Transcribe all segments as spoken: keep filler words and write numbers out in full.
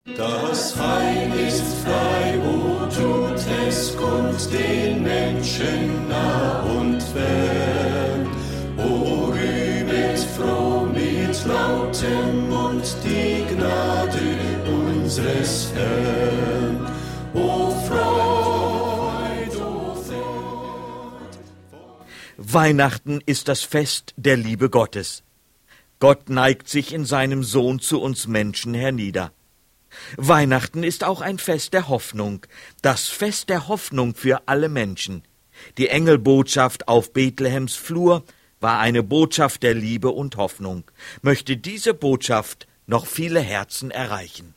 Das Heil ist frei, o tut es kund den Menschen nah und fern. O rühmet froh mit lautem Mund die Gnade unseres Herrn. O Freud, o Freud. Weihnachten ist das Fest der Liebe Gottes. Gott neigt sich in seinem Sohn zu uns Menschen hernieder. Weihnachten ist auch ein Fest der Hoffnung, das Fest der Hoffnung für alle Menschen. Die Engelbotschaft auf Bethlehems Flur war eine Botschaft der Liebe und Hoffnung. Möchte diese Botschaft noch viele Herzen erreichen.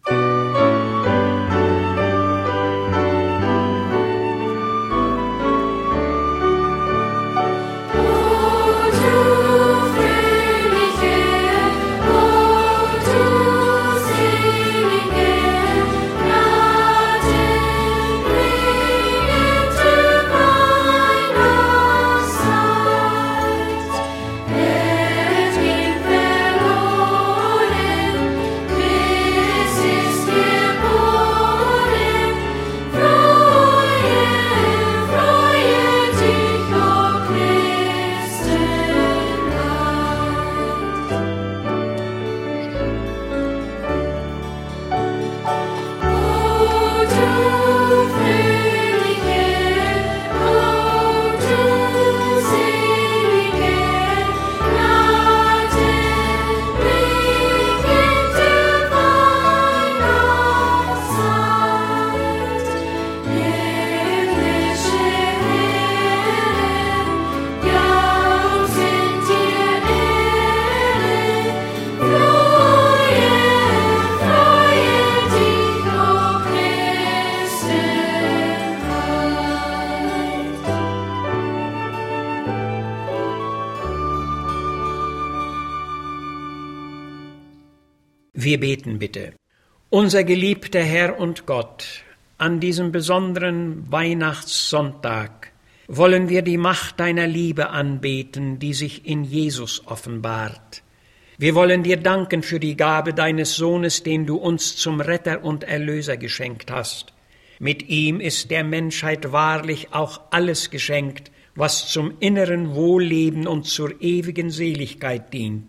Wir beten bitte. Unser geliebter Herr und Gott, an diesem besonderen Weihnachtssonntag wollen wir die Macht deiner Liebe anbeten, die sich in Jesus offenbart. Wir wollen dir danken für die Gabe deines Sohnes, den du uns zum Retter und Erlöser geschenkt hast. Mit ihm ist der Menschheit wahrlich auch alles geschenkt, was zum inneren Wohlleben und zur ewigen Seligkeit dient.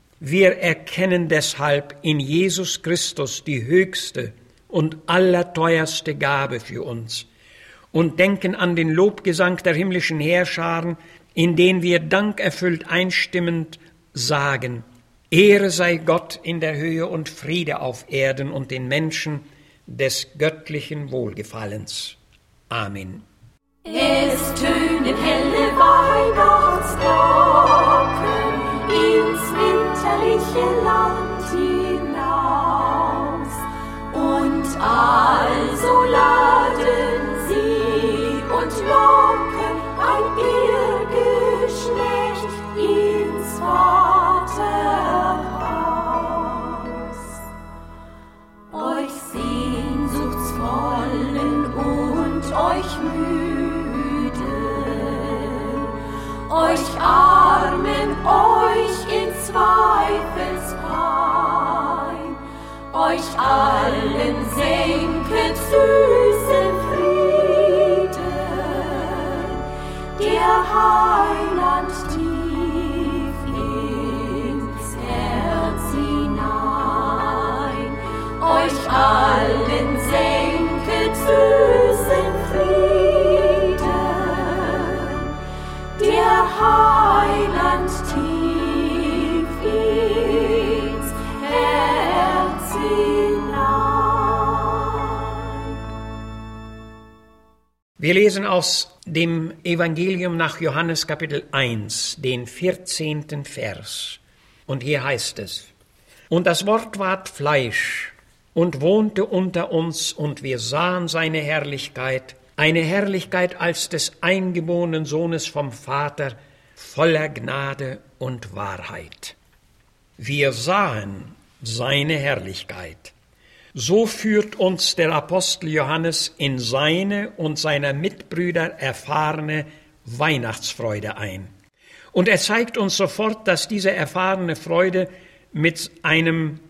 Wir erkennen deshalb in Jesus Christus die höchste und allerteuerste Gabe für uns und denken an den Lobgesang der himmlischen Heerscharen, in den wir dankerfüllt einstimmend sagen: Ehre sei Gott in der Höhe und Friede auf Erden und den Menschen des göttlichen Wohlgefallens. Amen. Es tönen helle Weihnachtsglocken ins winterliche Land hinaus, und also laden sie und locken ein Irrgeschlecht ins Vaterhaus. Euch Sehnsuchtsvollen und euch Müde, euch Armen, euch in Zweifelspein, euch allen senket süßen Frieden, der Heiland tief ins Herz hinein. Euch allen senket süßen Frieden, der Heiland tief ins Herz hinein. Wir lesen aus dem Evangelium nach Johannes Kapitel eins, den vierzehnten Vers. Und hier heißt es: Und das Wort ward Fleisch und wohnte unter uns, und wir sahen seine Herrlichkeit, eine Herrlichkeit als des eingeborenen Sohnes vom Vater, voller Gnade und Wahrheit. Wir sahen seine Herrlichkeit. So führt uns der Apostel Johannes in seine und seiner Mitbrüder erfahrene Weihnachtsfreude ein. Und er zeigt uns sofort, dass diese erfahrene Freude mit einem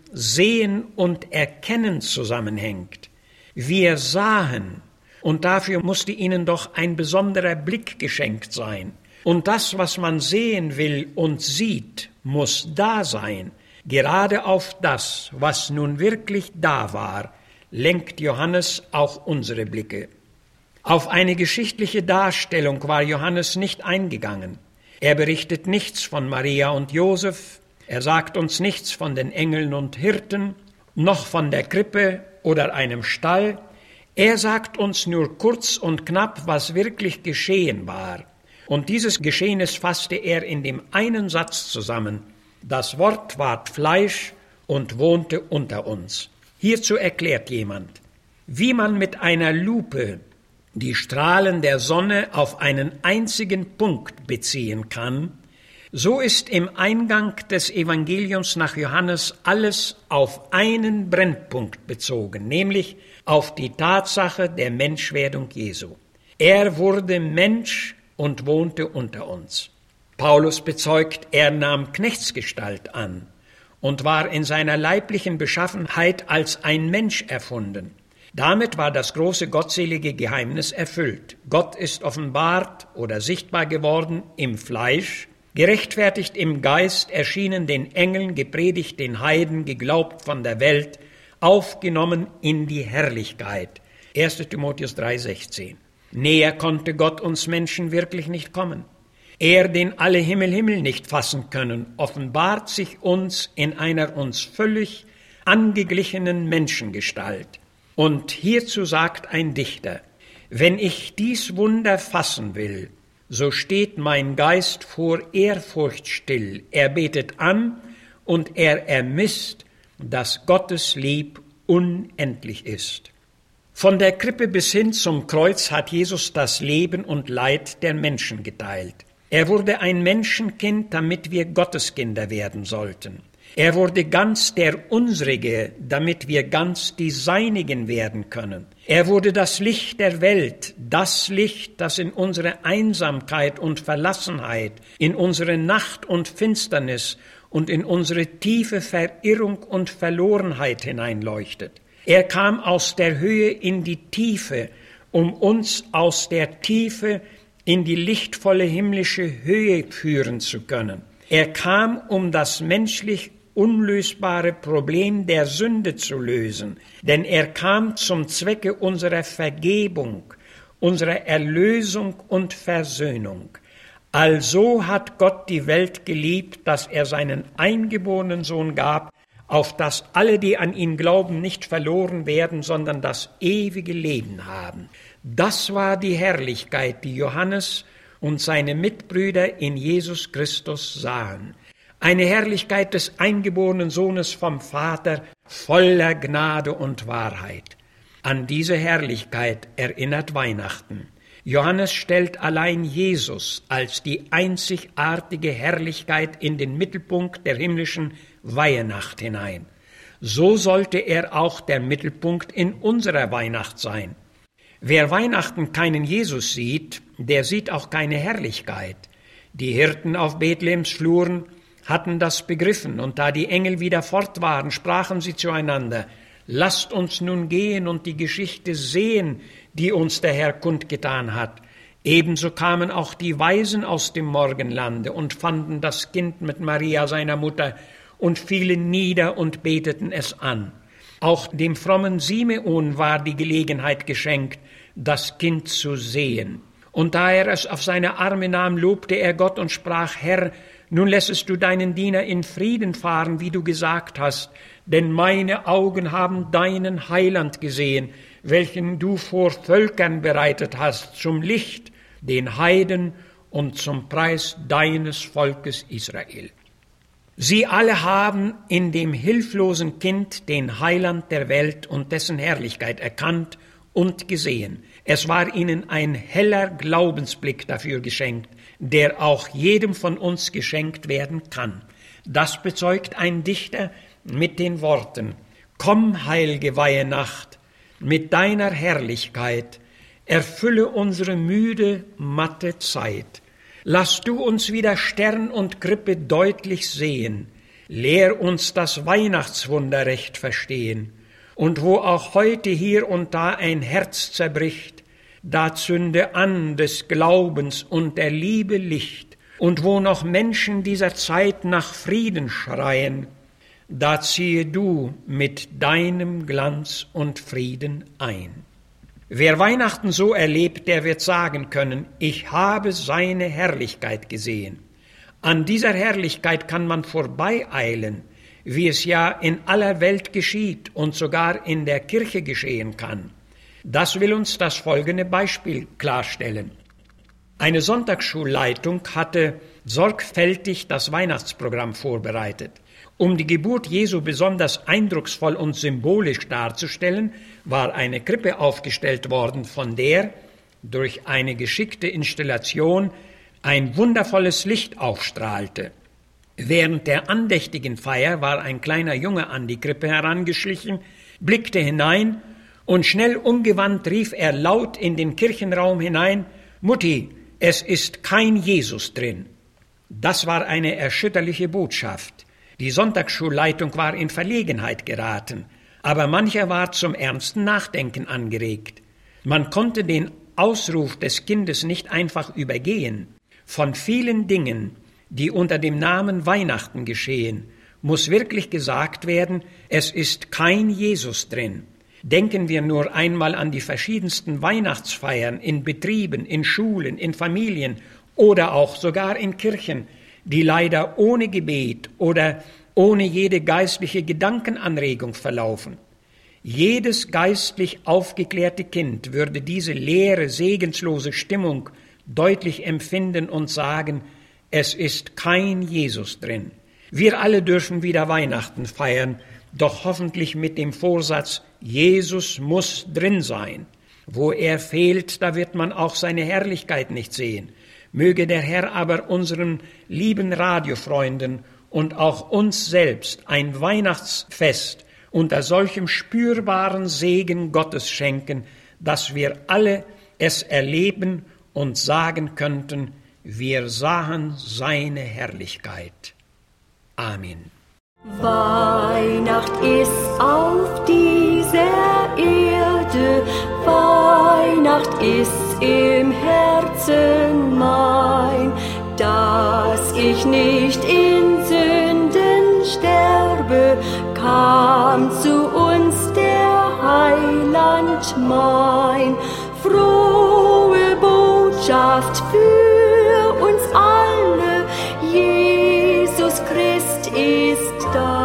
Sehen und Erkennen zusammenhängt. Wir sahen, und dafür musste ihnen doch ein besonderer Blick geschenkt sein. Und das, was man sehen will und sieht, muss da sein. Gerade auf das, was nun wirklich da war, lenkt Johannes auch unsere Blicke. Auf eine geschichtliche Darstellung war Johannes nicht eingegangen. Er berichtet nichts von Maria und Josef, er sagt uns nichts von den Engeln und Hirten, noch von der Krippe oder einem Stall. Er sagt uns nur kurz und knapp, was wirklich geschehen war. Und dieses Geschehnis fasste er in dem einen Satz zusammen: Das Wort ward Fleisch und wohnte unter uns. Hierzu erklärt jemand, wie man mit einer Lupe die Strahlen der Sonne auf einen einzigen Punkt beziehen kann, so ist im Eingang des Evangeliums nach Johannes alles auf einen Brennpunkt bezogen, nämlich auf die Tatsache der Menschwerdung Jesu. Er wurde Mensch und wohnte unter uns. Paulus bezeugt, er nahm Knechtsgestalt an und war in seiner leiblichen Beschaffenheit als ein Mensch erfunden. Damit war das große gottselige Geheimnis erfüllt. Gott ist offenbart oder sichtbar geworden im Fleisch, gerechtfertigt im Geist, erschienen den Engeln, gepredigt den Heiden, geglaubt von der Welt, aufgenommen in die Herrlichkeit. erster Timotheus drei sechzehn. Näher konnte Gott uns Menschen wirklich nicht kommen. Er, den alle Himmel Himmel nicht fassen können, offenbart sich uns in einer uns völlig angeglichenen Menschengestalt. Und hierzu sagt ein Dichter: Wenn ich dies Wunder fassen will, so steht mein Geist vor Ehrfurcht still. Er betet an und er ermisst, dass Gottes Lieb unendlich ist. Von der Krippe bis hin zum Kreuz hat Jesus das Leben und Leid der Menschen geteilt. Er wurde ein Menschenkind, damit wir Gotteskinder werden sollten. Er wurde ganz der Unsrige, damit wir ganz die Seinigen werden können. Er wurde das Licht der Welt, das Licht, das in unsere Einsamkeit und Verlassenheit, in unsere Nacht und Finsternis und in unsere tiefe Verirrung und Verlorenheit hineinleuchtet. Er kam aus der Höhe in die Tiefe, um uns aus der Tiefe in die lichtvolle himmlische Höhe führen zu können. Er kam, um das menschlich unlösbare Problem der Sünde zu lösen, denn er kam zum Zwecke unserer Vergebung, unserer Erlösung und Versöhnung. Also hat Gott die Welt geliebt, dass er seinen eingeborenen Sohn gab, auf dass alle, die an ihn glauben, nicht verloren werden, sondern das ewige Leben haben. Das war die Herrlichkeit, die Johannes und seine Mitbrüder in Jesus Christus sahen. Eine Herrlichkeit des eingeborenen Sohnes vom Vater, voller Gnade und Wahrheit. An diese Herrlichkeit erinnert Weihnachten. Johannes stellt allein Jesus als die einzigartige Herrlichkeit in den Mittelpunkt der himmlischen Weihenacht hinein. So sollte er auch der Mittelpunkt in unserer Weihnacht sein. Wer Weihnachten keinen Jesus sieht, der sieht auch keine Herrlichkeit. Die Hirten auf Bethlehems Fluren hatten das begriffen, und da die Engel wieder fort waren, sprachen sie zueinander: Lasst uns nun gehen und die Geschichte sehen, die uns der Herr kundgetan hat. Ebenso kamen auch die Weisen aus dem Morgenlande und fanden das Kind mit Maria, seiner Mutter, und fielen nieder und beteten es an. Auch dem frommen Simeon war die Gelegenheit geschenkt, das Kind zu sehen. Und da er es auf seine Arme nahm, lobte er Gott und sprach: Herr, nun lässest du deinen Diener in Frieden fahren, wie du gesagt hast, denn meine Augen haben deinen Heiland gesehen, welchen du vor Völkern bereitet hast, zum Licht den Heiden und zum Preis deines Volkes Israel. Sie alle haben in dem hilflosen Kind den Heiland der Welt und dessen Herrlichkeit erkannt und gesehen. Es war ihnen ein heller Glaubensblick dafür geschenkt, der auch jedem von uns geschenkt werden kann. Das bezeugt ein Dichter mit den Worten: Komm, heilge Weihenacht, mit deiner Herrlichkeit, erfülle unsere müde, matte Zeit. Lass du uns wieder Stern und Krippe deutlich sehen, Lehr uns das Weihnachtswunder recht verstehen. Und wo auch heute hier und da ein Herz zerbricht, da zünde an des Glaubens und der Liebe Licht. Und wo noch Menschen dieser Zeit nach Frieden schreien, da ziehe du mit deinem Glanz und Frieden ein. Wer Weihnachten so erlebt, der wird sagen können, ich habe seine Herrlichkeit gesehen. An dieser Herrlichkeit kann man vorbeieilen, wie es ja in aller Welt geschieht und sogar in der Kirche geschehen kann. Das will uns das folgende Beispiel klarstellen. Eine Sonntagsschulleitung hatte sorgfältig das Weihnachtsprogramm vorbereitet. Um die Geburt Jesu besonders eindrucksvoll und symbolisch darzustellen, war eine Krippe aufgestellt worden, von der durch eine geschickte Installation ein wundervolles Licht aufstrahlte. Während der andächtigen Feier war ein kleiner Junge an die Krippe herangeschlichen, blickte hinein und schnell umgewandt rief er laut in den Kirchenraum hinein, »Mutti, es ist kein Jesus drin.« Das war eine erschütterliche Botschaft. Die Sonntagsschulleitung war in Verlegenheit geraten, aber mancher war zum ernsten Nachdenken angeregt. Man konnte den Ausruf des Kindes nicht einfach übergehen. Von vielen Dingen, die unter dem Namen Weihnachten geschehen, muss wirklich gesagt werden, es ist kein Jesus drin. Denken wir nur einmal an die verschiedensten Weihnachtsfeiern in Betrieben, in Schulen, in Familien oder auch sogar in Kirchen, die leider ohne Gebet oder ohne jede geistliche Gedankenanregung verlaufen. Jedes geistlich aufgeklärte Kind würde diese leere, segenslose Stimmung deutlich empfinden und sagen, es ist kein Jesus drin. Wir alle dürfen wieder Weihnachten feiern, doch hoffentlich mit dem Vorsatz, Jesus muss drin sein. Wo er fehlt, da wird man auch seine Herrlichkeit nicht sehen. Möge der Herr aber unseren lieben Radiofreunden und auch uns selbst ein Weihnachtsfest unter solchem spürbaren Segen Gottes schenken, dass wir alle es erleben und sagen könnten, wir sahen seine Herrlichkeit. Amen. Weihnacht ist auf dieser Erde, Weihnacht ist im Herzen mein, dass ich nicht in Sünden sterbe, kam zu uns der Heiland mein. Frohe Botschaft für uns alle, Jesus Christ ist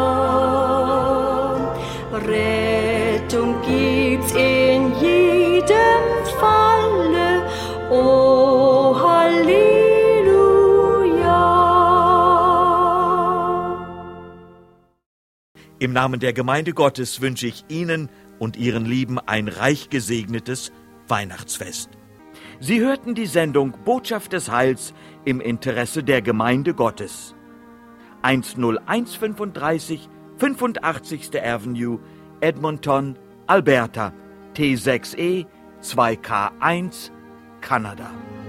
da. Rettung gibt's in jedem Falle, o Halleluja. Im Namen der Gemeinde Gottes wünsche ich Ihnen und Ihren Lieben ein reich gesegnetes Weihnachtsfest. Sie hörten die Sendung Botschaft des Heils im Interesse der Gemeinde Gottes. eins null eins fünfunddreißig fünfundachtzigste Avenue, Edmonton, Alberta, T sechs E zwei K eins, Kanada.